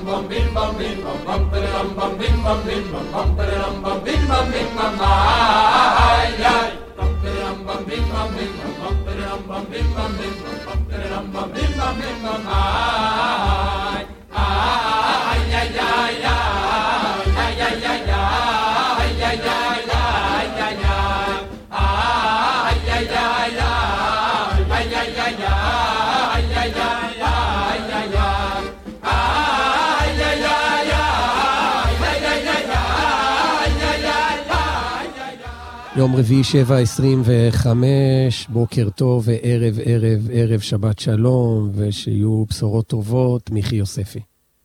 יום רביעי 7:25, בוקר טוב וערב שבת שלום, ושיהיו בשורות טובות. מיכי יוספי.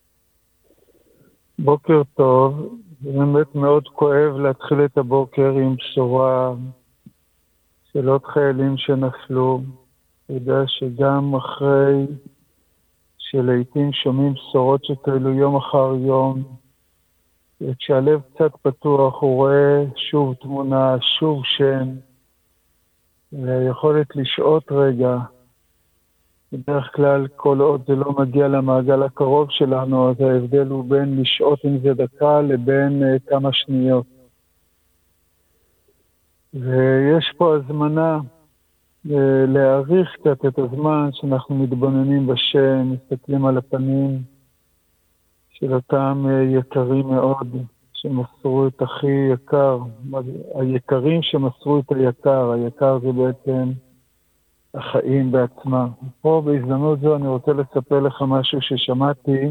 בוקר טוב, זה באמת מאוד כואב להתחיל את הבוקר עם בשורה של עוד חיילים שנפלו. אתה יודע שגם אחרי שלעיתים שומעים בשורות שכאלו יום אחר יום, וכשהלב קצת פתוח הוא רואה שוב תמונה, שוב שם, ויכולת לשעות רגע. בדרך כלל כל עוד זה לא מגיע למעגל הקרוב שלנו, אז ההבדל הוא בין לשעות עם זה דקה לבין כמה שניות. ויש פה הזמנה להעריך קצת את הזמן שאנחנו מתבוננים בשם, מסתכלים על הפנים של אותם יקרים מאוד שמסרו את הכי יקר, היקרים שמסרו את היקר, היקר זה בעצם החיים בעצמם. פה בהזדמנות זו אני רוצה לספר לך משהו ששמעתי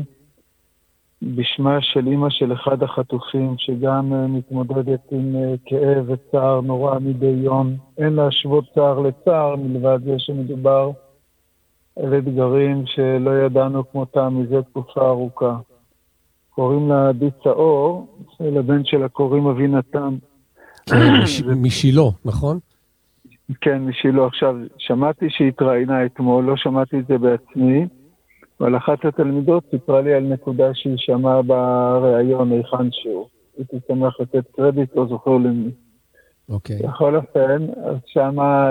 בשמה של אמא של אחד החטופים, שגם מתמודדת עם כאב וצער נורא מדי יום. אין להשוות צער לצער, מלבד זה שמדובר על אתגרים שלא ידענו כמותם מזה תקופה ארוכה. קוראים לה דיצה אור, לבן שלה קוראים אבינתם. כן, משילו, נכון? כן, משילו. עכשיו, שמעתי שהיא התראיינה אתמול, לא שמעתי את זה בעצמי, אבל אחת התלמידות סיפרה לי על נקודה שהיא שמעה בראיון היכן שהוא. הייתי שמח לתת קרדיט, לא זוכר למי. אוקיי. בכל אופן, אז שמה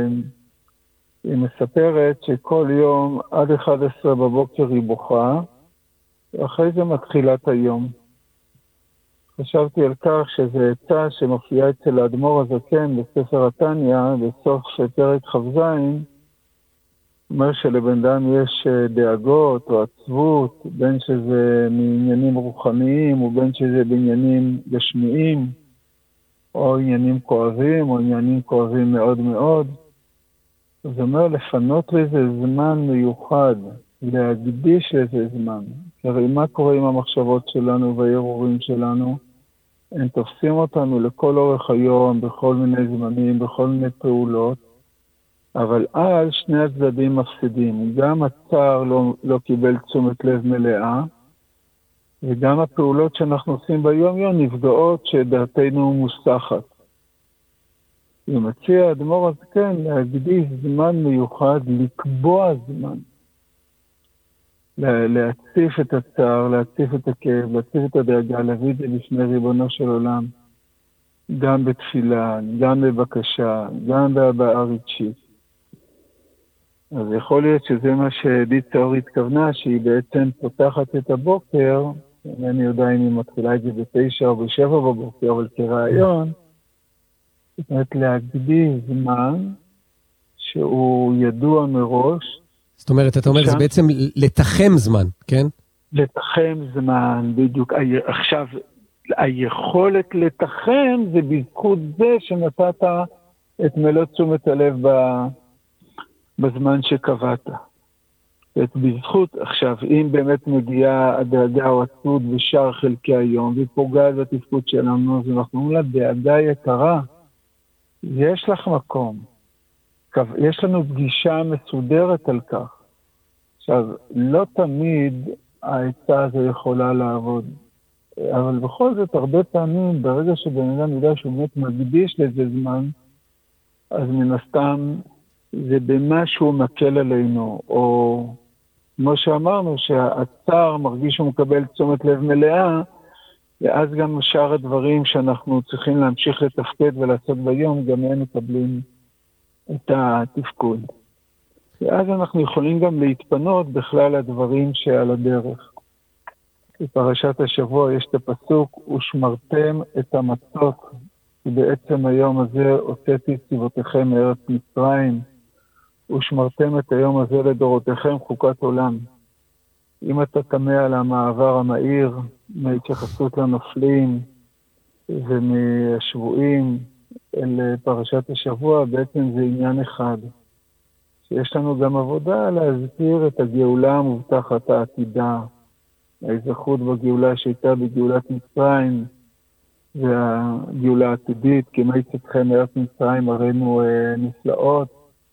היא מספרת שכל יום עד 11 בבוקר היא בוכה, ואחרי זה מתחילת היום. חשבתי על כך שזה עצה שמופיעה אצל האדמו"ר הזקן בספר התניא, בסוף פרק כ"ז, אומר שלבן אדם יש דאגות או עצבות, בין שזה מעניינים רוחניים ובין שזה בעניינים גשמיים, או עניינים כואבים או עניינים כואבים מאוד מאוד. זה אומר לפנות לזה זמן מיוחד, להקדיש לזה זמן. הרי מה קורה עם המחשבות שלנו והערעורים שלנו? הם תופסים אותנו לכל אורך היום, בכל מיני זמנים, בכל מיני פעולות, אבל אז שני הצדדים מפסידים. גם הצער לא קיבל תשומת לב מלאה, וגם הפעולות שאנחנו עושים ביום יום נפגעות שדעתנו מוסחת. אני מציע האדמו"ר הזקן להקדיש זמן מיוחד, לקבוע זמן. להציף את הצער, להציף את הכאב, להציף את הדאגה, להביא את זה בפני ריבונו של עולם, גם בתפילה, גם בבקשה, גם בהבעה רגשית. אז יכול להיות שזה מה שדיצה אור התכוונה, שהיא בעצם פותחת את הבוקר, אני יודע אם היא מתחילה את זה ב9 או ב7 בבוקר, אבל כרעיון, זאת אומרת להקדיש זמן שהוא ידוע מראש. זאת אומרת, אתה אומר, זה בעצם לתחם זמן, כן? לתחם זמן, בדיוק. עכשיו, היכולת לתחם זה בזכות זה שנתת את מלוא תשומת הלב בזמן שקבעת. בזכות, עכשיו, אם באמת מגיעה הדאגה או עצבות בשאר חלקי היום, והיא פוגעת בתפקוד שלנו, אז אנחנו אומרים לה, דאגה יקרה, יש לך מקום. יש לנו פגישה מסודרת על כך. עכשיו, לא תמיד העצה הזו יכולה לעבוד. אבל בכל זאת, הרבה פעמים, ברגע שבן אדם יודע שהוא באמת מקדיש לזה זמן, אז מן הסתם זה במשהו מקל עלינו, או כמו שאמרנו, שהצער מרגיש שהוא מקבל תשומת לב מלאה, ואז גם שאר הדברים שאנחנו צריכים להמשיך לתפקד ולעשות ביום, גם הם מקבלים את התפקוד. ואז אנחנו יכולים גם להתפנות בכלל הדברים שעל הדרך. בפרשת השבוע יש את הפסוק, ושמרתם את המצות, ובעצם היום הזה הוצאתי צבאותיכם מארץ מצרים, ושמרתם את היום הזה לדורותיכם חוקת עולם. אם אתה תמה על המעבר המהיר, מהתייחסות לנופלים ומהשבועים אל פרשת השבוע, בעצם זה עניין אחד. שיש לנו גם עבודה להזכיר את הגאולה המובטחת העתידה, ההזכות בגאולה שהייתה בגאולת מצרים, והגאולה העתידית, כמי צאתכם מארץ מצרים הראינו נפלאות.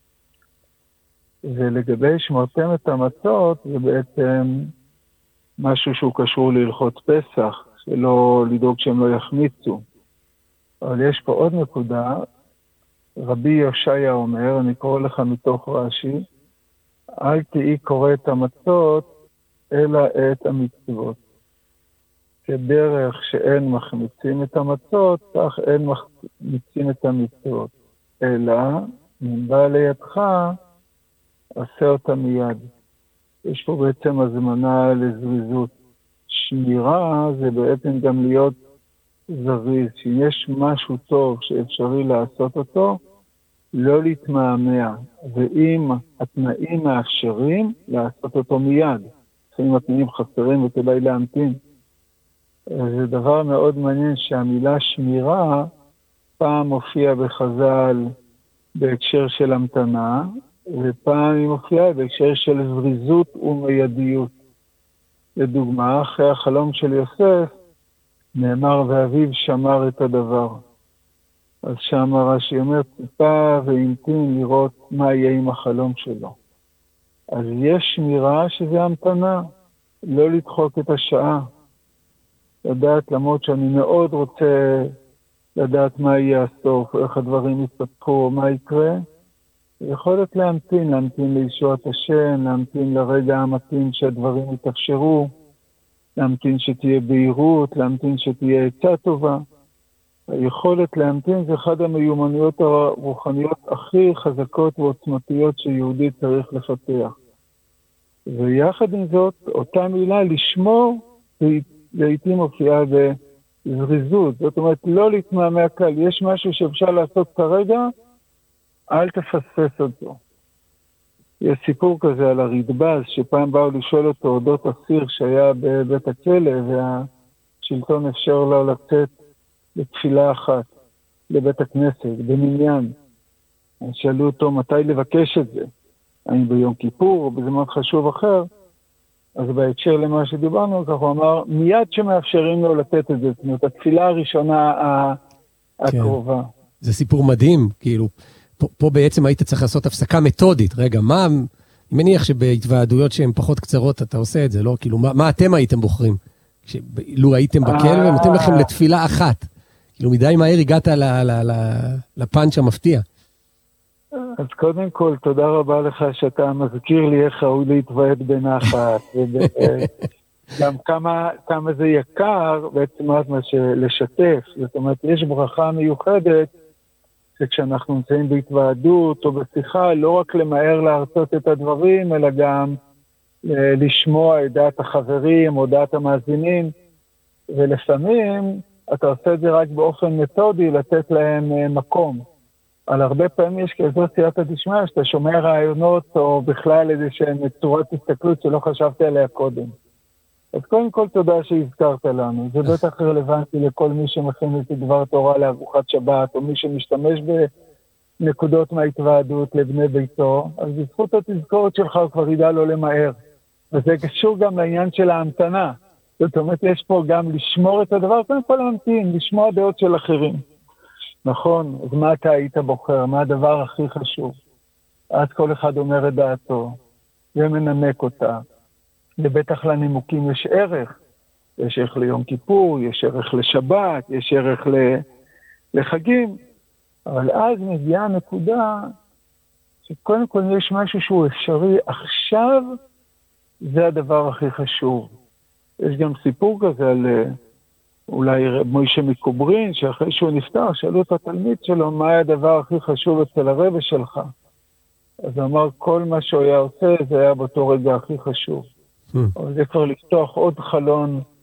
ולגבי שמרתם את המצות, זה בעצם משהו שהוא קשור להלכות פסח, שלא לדאוג שהם לא יחמיצו. אבל יש פה עוד נקודה, רבי יושעיה אומר, אני קורא לך מתוך רש"י, אל תהי קורא את המצות, אלא את המצוות. כדרך שאין מחמיצים את המצות, כך אין מחמיצים את המצוות. אלא, אם בא לידך, עשה אותה מיד. יש פה בעצם הזמנה לזריזות. שמירה זה בעצם גם להיות זריז. שיש משהו טוב שאפשרי לעשות אותו, לא להתמהמה. ואם התנאים מאפשרים, לעשות אותו מיד. אם התנאים חסרים וכדאי להמתין. זה דבר מאוד מעניין שהמילה שמירה פעם מופיעה בחז"ל בהקשר של המתנה, ופעם היא מופיעה בהקשר של זריזות ומיידיות. לדוגמה, אחרי החלום של יוסף, נאמר ואביו שמר את הדבר. אז שם רש"י אומר, ציפה והמתין לראות מה יהיה עם החלום שלו. אז יש שמירה שזה המתנה, לא לדחוק את השעה. לדעת למרות שאני מאוד רוצה לדעת מה יהיה הסוף, איך הדברים יסתפחו, מה יקרה. יכולת להמתין לישועת השם, להמתין לרגע המתאים שהדברים יתאפשרו, להמתין שתהיה בהירות, להמתין שתהיה עצה טובה. היכולת להמתין זה אחד המיומנויות הרוחניות הכי חזקות ועוצמתיות שיהודי צריך לפתח. ויחד עם זאת, אותה מילה לשמור, לעתים מופיעה בזריזות. זאת אומרת, לא להתמהמה קל. יש משהו שאפשר לעשות כרגע, אל תפספס אותו. יש סיפור כזה על הרדב"ז, שפעם באו לשאול אותו אודות אסיר שהיה בבית הכלא, והשלטון אפשר לו לצאת לתפילה אחת לבית הכנסת, במניין. שאלו אותו מתי לבקש את זה, האם ביום כיפור או בזמן חשוב אחר. אז בהקשר למה שדיברנו, כך הוא אמר, מיד שמאפשרים לו לתת את זה, זאת אומרת, התפילה הראשונה הקרובה. כן. זה סיפור מדהים, כאילו, פה בעצם היית צריך לעשות הפסקה מתודית. רגע, מה, אני מניח שבהתוועדויות שהן פחות קצרות אתה עושה את זה, לא? כאילו, מה אתם הייתם בוחרים? לו הייתם בכלא ונותנים לכם לתפילה אחת. כאילו, מדי מהר הגעת לפאנץ' המפתיע. אז קודם כל, תודה רבה לך שאתה מזכיר לי איך ראוי להתוועד בנחת, וגם כמה זה יקר בעצם לשתף. זאת אומרת, יש ברכה מיוחדת, שכשאנחנו נמצאים בהתוועדות או בשיחה, לא רק למהר להרצות את הדברים, אלא גם לשמוע את דעת החברים או דעת המאזינים, ולפעמים אתה עושה את זה רק באופן מתודי, לתת להם מקום. על הרבה פעמים יש כזו סייעתא דשמיא, שאתה שומע רעיונות או בכלל איזושהי צורת הסתכלות שלא חשבתי עליה קודם. אז קודם כל תודה שהזכרת לנו. זה בטח רלוונטי לכל מי שמכין את דבר תורה לארוחת שבת, או מי שמשתמש בנקודות מההתוועדות לבני ביתו, אז בזכות התזכורת שלך הוא כבר ידע לא למהר. וזה קשור גם לעניין של ההמתנה. זאת אומרת, יש פה גם לשמור את הדבר, קודם כל להמתין, לשמוע דעות של אחרים. נכון, אז מה אתה היית בוחר? מה הדבר הכי חשוב? אז כל אחד אומר את דעתו, ומנמק אותה. ובטח לנימוקים יש ערך. יש ערך ליום כיפור, יש ערך לשבת, יש ערך לחגים. אבל אז מגיעה נקודה שקודם כל יש משהו שהוא אפשרי. עכשיו זה הדבר הכי חשוב. יש גם סיפור כזה על אולי מוישה מקוברין, שאחרי שהוא נפטר, שאלו את התלמיד שלו, מה היה הדבר הכי חשוב אצל הרבא שלך? אז הוא אמר, כל מה שהוא היה עושה, זה היה באותו רגע הכי חשוב. אבל זה כבר לפתוח עוד חלון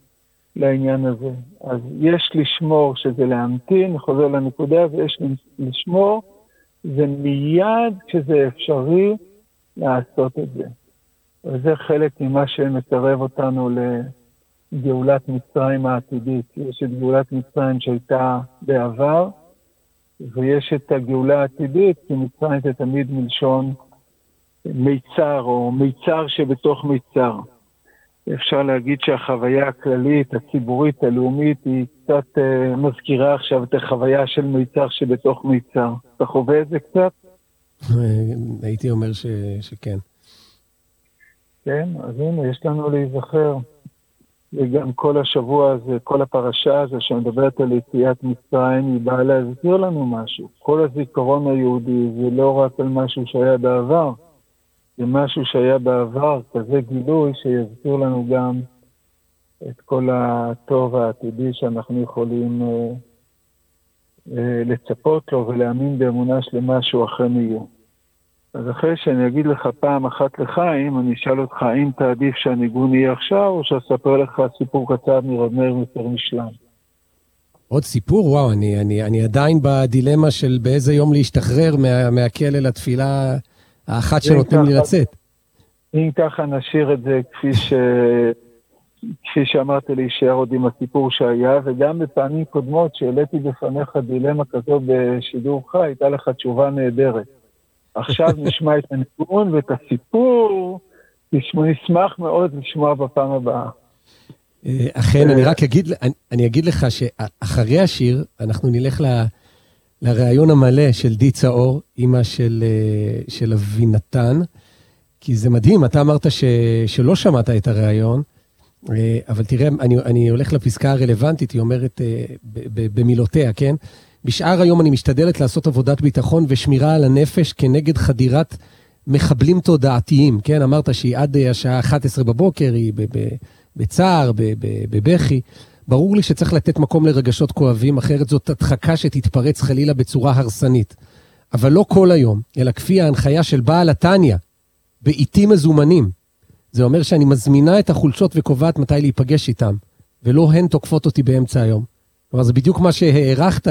לעניין הזה. אז יש לשמור שזה להמתין, חוזר לנקודה, ויש לשמור, זה מיד כשזה אפשרי לעשות את זה. וזה חלק ממה שמקרב אותנו לגאולת מצרים העתידית. יש את גאולת מצרים שהייתה בעבר, ויש את הגאולה העתידית, כי מצרים זה תמיד מלשון מיצר, או מיצר שבתוך מיצר. אפשר להגיד שהחוויה הכללית, הציבורית, הלאומית, היא קצת מזכירה עכשיו את החוויה של מיצר שבתוך מיצר. אתה חווה את זה קצת? הייתי אומר שכן. כן, אז הנה, יש לנו להיזכר. וגם כל השבוע הזה, כל הפרשה הזו שמדברת על יציאת מצרים, היא באה להזכיר לנו משהו. כל הזיכרון היהודי זה לא רק על משהו שהיה בעבר, זה משהו שהיה בעבר, כזה גילוי שיזכיר לנו גם את כל הטוב העתידי שאנחנו יכולים לצפות לו ולהאמין באמונה שלמה שהוא אכן יהיה. אז אחרי שאני אגיד לך פעם אחת לחיים, אני אשאל אותך האם תעדיף שהניגון יהיה עכשיו, או שאספר לך סיפור קצר מרב מאיר מסר משלם. עוד סיפור? וואו, אני עדיין בדילמה של באיזה יום להשתחרר מהכלא לתפילה האחת שנותנים לי לצאת. אם ככה נשאיר את זה כפי שאמרתי להישאר עוד עם הסיפור שהיה, וגם בפעמים קודמות שהעליתי בפניך דילמה כזו בשידור חי, הייתה לך תשובה נהדרת. עכשיו נשמע את הניגון ואת הסיפור, נשמח מאוד לשמוע בפעם הבאה. אכן, אני אגיד לך שאחרי השיר, אנחנו נלך לראיון המלא של די צאור, אמא של אבינתן, כי זה מדהים, אתה אמרת שלא שמעת את הראיון, אבל תראה, אני הולך לפסקה הרלוונטית, היא אומרת במילותיה, כן? בשאר היום אני משתדלת לעשות עבודת ביטחון ושמירה על הנפש כנגד חדירת מחבלים תודעתיים, כן? אמרת שהיא עד השעה 11 בבוקר, היא בצער, בבכי. ברור לי שצריך לתת מקום לרגשות כואבים, אחרת זאת הדחקה שתתפרץ חלילה בצורה הרסנית. אבל לא כל היום, אלא כפי ההנחיה של בעל התניא, בעיתים מזומנים. זה אומר שאני מזמינה את החולשות וקובעת מתי להיפגש איתם, ולא הן תוקפות אותי באמצע היום. כלומר, זה בדיוק מה שהערכת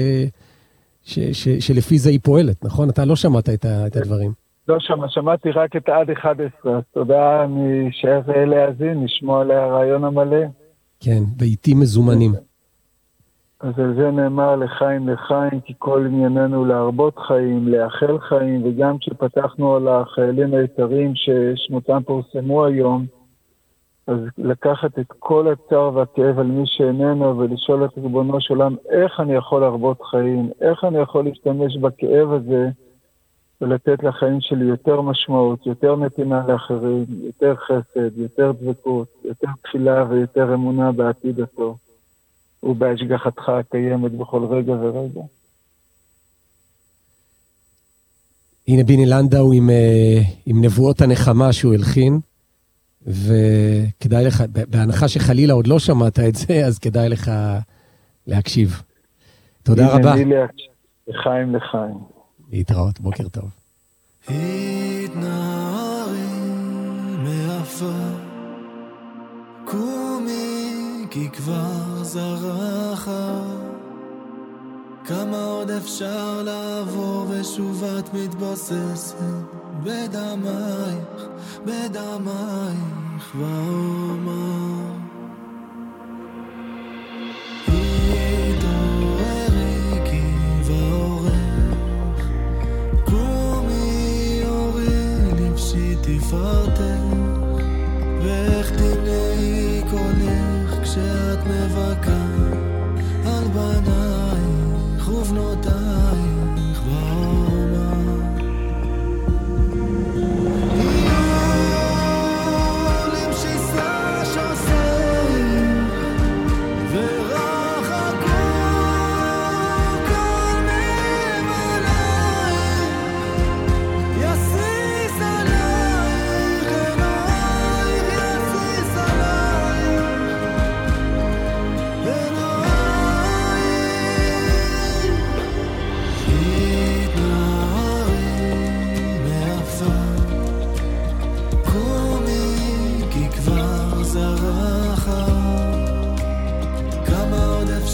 שלפי זה היא פועלת, נכון? אתה לא שמעת את הדברים. לא שמעתי רק את עד 11, אז תודה, אני שאר להאזין, נשמוע על הרעיון המלא. כן, בעיתים מזומנים. אז על זה נאמר לחיים לחיים, כי כל ענייננו להרבות חיים, לאחל חיים, וגם כשפתחנו על החיילים היתרים ששמותם פורסמו היום, אז לקחת את כל הצער והכאב על מי שאיננו, ולשאול את ריבונו של עולם, איך אני יכול להרבות חיים, איך אני יכול להשתמש בכאב הזה, ולתת לחיים שלי יותר משמעות, יותר נתינה לאחרים, יותר חסד, יותר דבקות, יותר תפילה ויותר אמונה בעתיד הטוב, ובהשגחתך הקיימת בכל רגע ורגע. הנה ביני לנדאו עם נבואות הנחמה שהוא הלחין, וכדאי לך, בהנחה שחלילה עוד לא שמעת את זה, אז כדאי לך להקשיב. תודה רבה. לחיים לחיים. להתראות, בוקר טוב. התנערי מעפר, קומי כי כבר זרח, כמה עוד אפשר לעבור ושוב את מתבוססת בדמייך, בדמייך ואומר התעוררי כי ואורך, קומי אורי לבשי תפארתך, והחתיני קולך כשאת מבכה על בנייך ובנותייך ואומר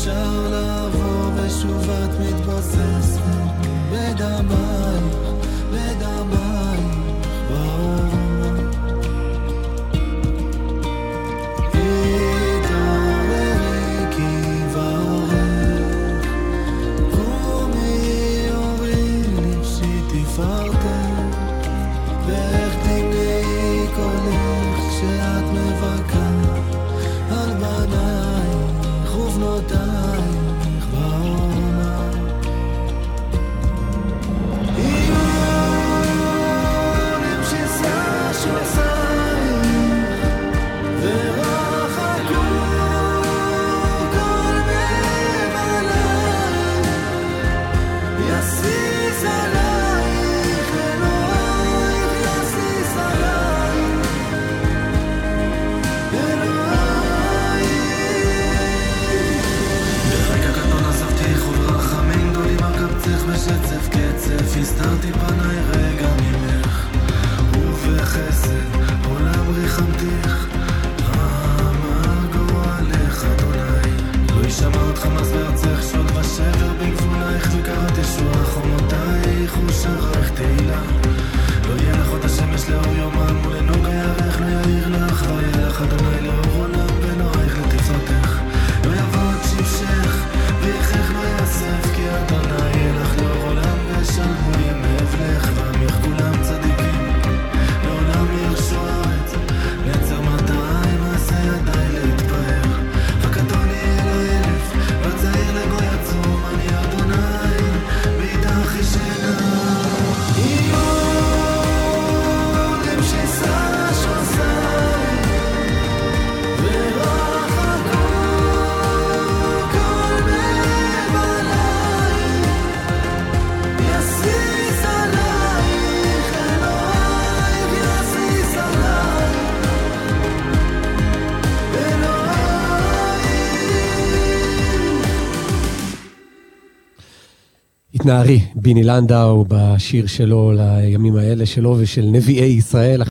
אפשר לעבור ושוב את מתבוססת בדמייך, בדמייך בעורמה. התעוררי כי בעורך, קומי אורי לבשי תפארתך, ואיך תמנעי קולך שאת מבכה על בנייך ובנותייך בעורמה. איונים שששו שייך ורחקו כל מבלייך, יסיס עלייך אלוהיך, יסיס עלייך אלוהיך. ברגע קטון עזבתיך וברחמים גדולים על קבצך בשצף קצף, הסתרתי פניי רגע ממך, ובחסד עולם ריחמתיך, אמר גורלך אדוני. לא ישמע אותך מס בארצך, שוד ושבר בגבולייך, וקראת ישועה חומותייך ושרייך תהילה. לא יהיה לך עוד השמש לאור יומם, ולנוג הירח לא יאיר לך, לא יהיה לך אדוני לאור עולם, ונועייך לתפארתך. לא יבוא עוד שמשך, ויחך לא יאסף, כי אדוני יהיה לך לאור עולם, ושלמו ימי אבלך, ועמך כולם צדיקים, לעולם ירשו הארץ, נצר מטרה מעשה ידיי להתפאר. רק אדוני אלף, בצעיר לגוי עצום, אני אדוני, ואיתך ישנה. איונים שששו שייך ורחקו כל מבלייך, יסיס עלייך אלוהיך, יסיס עלייך אלוהיך. התנערי, ביני לנדאו, בשיר שלו לימים האלה שלו ושל נביאי ישראל.